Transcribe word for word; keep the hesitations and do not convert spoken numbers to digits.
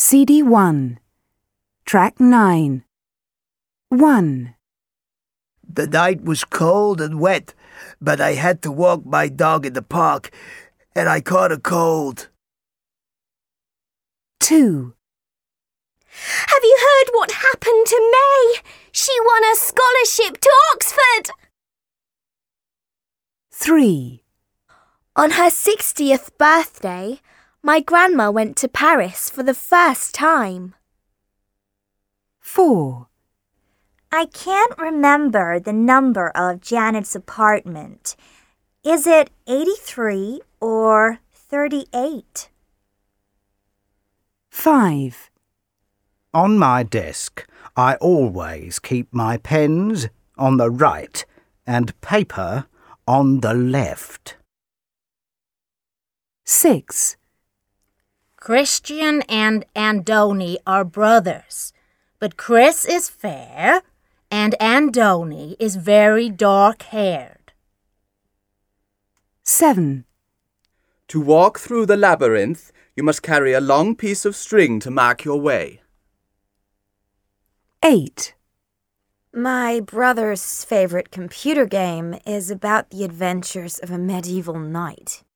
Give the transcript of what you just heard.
C D one. Track nine. one. The night was cold and wet, but I had to walk my dog in the park, and I caught a cold. two. Have you heard what happened to May? She won a scholarship to Oxford! three. On her sixtieth birthday, my grandma went to Paris for the first time. four. I can't remember the number of Janet's apartment. Is it eighty-three or thirty-eight? five. On my desk, I always keep my pens on the right and paper on the left. six. Christian and Andoni are brothers, but Chris is fair and Andoni is very dark-haired. seven. To walk through the labyrinth, you must carry a long piece of string to mark your way. eight. My brother's favorite computer game is about the adventures of a medieval knight.